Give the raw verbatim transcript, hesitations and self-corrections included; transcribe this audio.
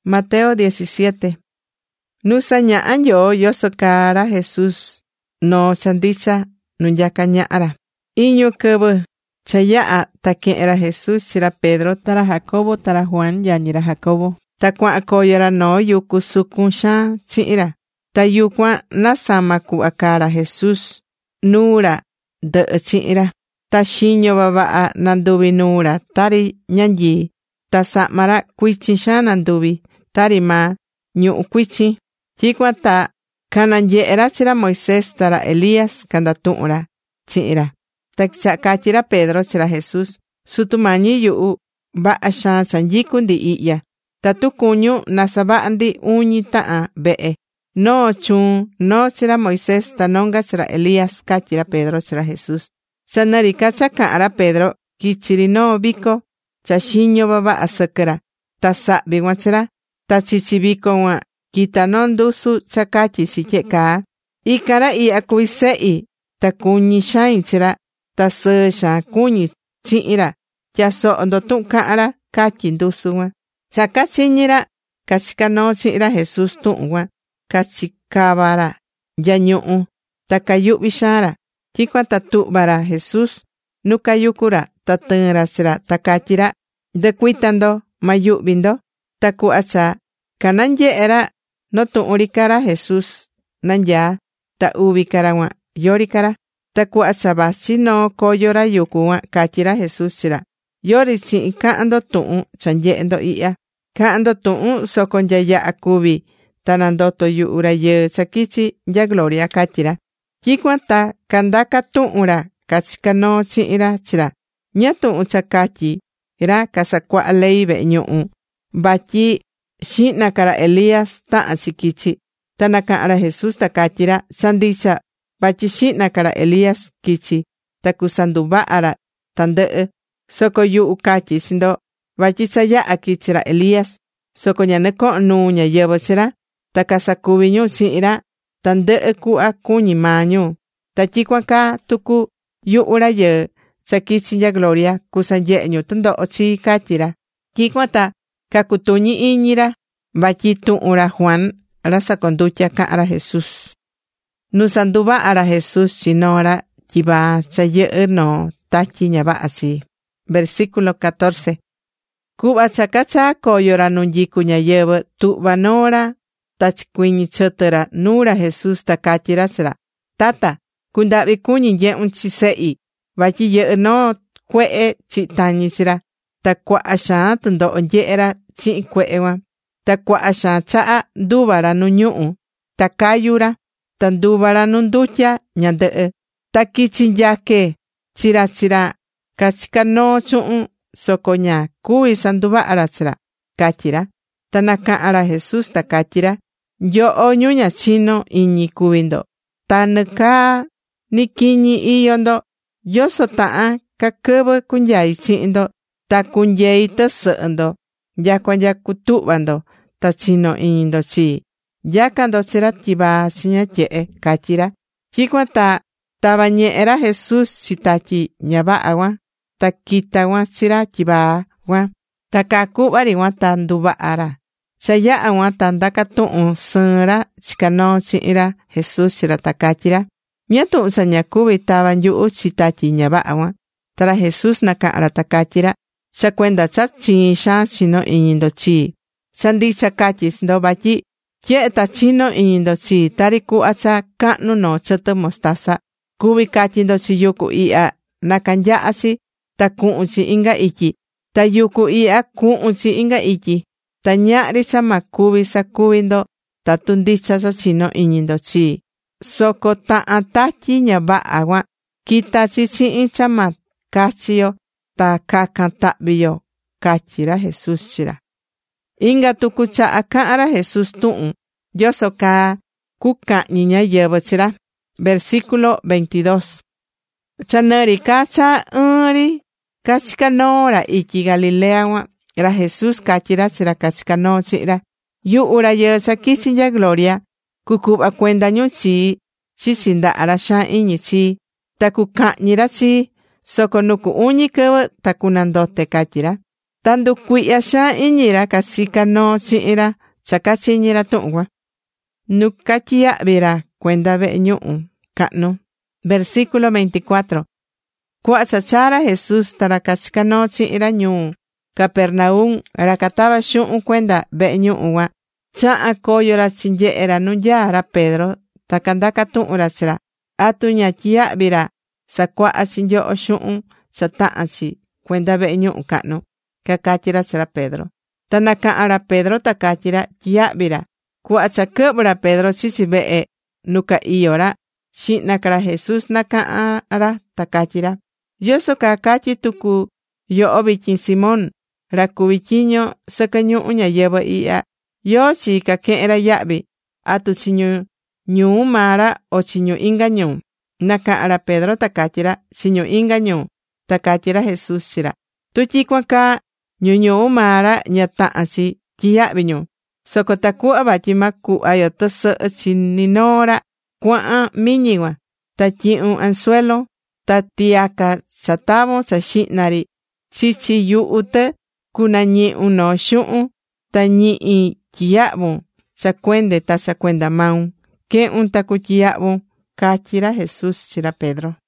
Mateo diecisiete. Nusaña'a yo yoso kara Jesús no chandicha nunyaka ña'ara. Iñu kɨvɨ cha ya'a ta ke'era Jesús chira Pedro tara Jacobo tara Juan yañira Jacobo. Ta kua'a koyora noo yuku sukun xaan chi'ira. Ta yukuan nasama ku'a kara Jesús nuura ndɨ'ɨ chi'ira. Ta xiño vava'a nanduvi nuura tari ñanyii. Ta sa'mara kuichin xaan nanduvi tari maa ñu'u kuichin. Tyikuan ta kananye'era chira Moisés tara Elías kandatu'ura chi'ira. Ta kicha'a katyira Pedro chira Jesús: Sutumañi yu'u, va'a xaan cha nyiku ndi i'ya. Tatu kuñu nasava'a ndi uñi ta'an ve'e. Noo chuun, noo chira Moisés ta nonga chira Elías, katyira Pedro chira Jesús. Cha nɨrika cha ka'ara Pedro, kichiri noo viko cha xiño vava'a sɨkɨra. Ta sa'vi guan chira. Ta chichi viko guan kita noo ndusu cha katyi chi tye'e kaa: Ikara i'ya kuvi se'i, ta kuñi xain chira. Ta sɨɨ xaan kuñi chi'ira. Tyaso'o ndo tu'un ka'anra, katyi ndusu guan. Cha kachiñira kachika noo chi'ira Jesús tu'un guan, kachikavara nya ñu'u, ta kayu'vi xaanra. Tyikuan ta tu'vara Jesús nu kayukura, ta tɨɨnra chira, ta katyira: Ndɨkuita ndo, ma yu'vi ndo. Ta ku'a cha kananye'era no tu'un ri kara Jesús nanyaa, ta uvi kara guan yori kara. Ta ku'a cha vachi noo koyora yuku guan, katyira Jesús chira: Yori chi'in ka'an ndo tu'un cha nye'e ndo i'ya. Ka'an ndo tu'un soko nya ya'a kuvi ta nandoto yu'u rayɨɨ cha kichi nya gloria, katyira. Tyikuan ta kandaka tu'unra kachika noo chi'ira chira: ¿Ñáá tu'un cha katyi ra kasakua'a ley ve'e ñu'u vatyi xi'na kara Elías ta'an chi kichi? Ta naka'anra Jesús ta katyira: Cha ndicha vatyi xi'na kara Elías kichi ta kusanduva'ara tandɨ'ɨ. Soko yu'u katyi chi ndo vatyi cha ya'a kichi ra Elías, soko ña nɨko'on nuu ñayɨvɨ chira, ta kasakuvi ñu chi'ira tandɨ'ɨ ku'va kuñi maa ñu. Ta tyikuan caa tucu yu'u rayɨɨ cha kichi nya gloria kusanye'e ñu tɨndo'o chi, katyira. Tyikuan ta kakutuñi iñira vatyi tu'un ra Juan ra sakondutya ka'an ra Jesús. Nu sanduva'ara Jesús chi noo ra tyivaa cha yɨ'ɨ noo tatyi ña va'a chi. Versículo catorce. Ku'va cha kachaa koyora nu nyiku ñayɨvɨ, tu'va noora ta chikuiñi chɨtɨ-ra nuu ra Jesús, ta katyira chira: Tata, kunda'vi kuñi nye'un chi se'i, vatyi yɨ'ɨ noo kue'e chi'i tañi chira. Ta kua'a xaan tɨndo'o nye'era chi'in kue'e guan. Ta kua'a xaan cha'a nduvara nu ñu'u, ta kayura, ta nduvara nu ndutya ñandɨ'ɨ. Ta kichi nyake chira chira kachika noo chu'un, soko ña kuvi sanduva'ara chira, katyira. Ta naka'anra Jesús ta katyira: Nyo'o ñu ña chino iñi kuvi ndo, ta nɨkaa ni quiñi iyo ndo. Yoso ta'an ka kɨvɨ kunyai chi'in ndo, ta kunyei tɨsɨ'ɨ ndo nyakua nya kutu'va ndo ta chino iñi ndo chii. Nyaka ndo chira tyivaa chi ña tye'e, katyira. Tyikuan ta tava ñe'era Jesús chi tatyi ña va'a guan, ta kita guan chira tyivaa guan. Ta kaa ku'va ri guan ta nduva'ara. Cha ya'a guan ta ndaka tu'un sɨɨn ra chika noo chi'in ra Jesús chira, ta katyira: ¿Ñáá tu'un cha ña kuvi tava nyu'u chi tatyi ña va'a guan? Ta ra Jesús naka'anra ta katyira: Cha kuenda cha chiin xaan chino iñi ndo chii. Cha ndicha katyi chi ndo vatyi tye'e ta chino iñi ndo chii tari ku'va cha ka'nu noo chɨtɨ mostaza. Kuvi katyi ndo chi yuku i'ya na kanya'a chi, ta ku'un chi inga ityi. Ta yuku i'ya ku'un chi inga ityi. Ta ña'ri cha ma kuvi sakuvi ndo tatu ndicha cha chino iñi ndo chii. Soko ta'an tatyi ña va'a guan kita chi chi'in cha ma kachi yo ta kakan ta'vi yo, katyira Jesús chira. Inga tuku cha'a ka'anra Jesús tu'un yoso kaa kuka'ñi ñayɨvɨ chira. Versículo veintidós. Cha nɨri ka cha ɨɨn ri kachika noo ra ityi Galilea guan, ra Jesús katyira chira kachika noo chi'ra: Yu'u rayɨɨ cha kichi nya gloria kuku'va kuenda ñu chii chichi nda'a ra xaan iñi chii, ta kuka'ñi ra chii, soko nuku uñi kɨvɨ ta kunandote, katyira. Ta nducuihya xaan iñi ra cachicá noo chihin ra cha cachiñi ra tuhun cuan. Nu catyiyahvi ra cuenda vehe ñuhu cahnu. Versículo veinticuatro. Cuaha cha chaa ra Jesús ta ra cachicá noo chihin ra ñuu Capernaum, ra catava xuhun cuenda vehe ñuhu cuan, chaha̱n coyo ra chinyehe ra nu nyaa ra Pedro, ta candaca tuhun ra chi ra: ¿atu ña tyiyahvi ra sacuaha chi nyoho xuhun cha tahan chi cuenda vehe ñuhu cahnu? Cacatyí ra chi ra Pedro. Ta nacaha̱n ra Pedro ta catyí ra: tyiyahvi ra. Cuaha cha quɨhvɨ ra Pedro chichi vehe nu ca iyo ra, xihna ca ra Jesús nacaha̱n ra ta catyí ra: ¿yoso caa catyí tucu yoho vityin, Simón, ra cuví tyiño sɨquɨ ñuhu ñayɨvɨ ihya? ¿Yóó chi caquehen ra yahvi? ¿Atu chi ñu ñuu maa ra o chi ñu inga ñuu? Nacaha̱n ra Pedro ta catyí ra: chi ñu inga ñuu. Ta catyí ra Jesús chi ra: tu tyicuan caa, ñu ñuu maa ra ña tahan chi tyiyahvi ñu. Soco tacuhva vatyi ma cuhva yo tɨsɨhɨ chi ni noo ra, cua̱han miñi cuan, ta tyihun anzuelo, ta tiyaca cha tavun cha xihna ri chichi yuhu tɨ, cunañihun noo xuhun, ta ñihi tyiyahvun cha cuende ta cha cuenda maun. Quehun ta cutyiyahvun, catyí ra Jesús chi ra Pedro.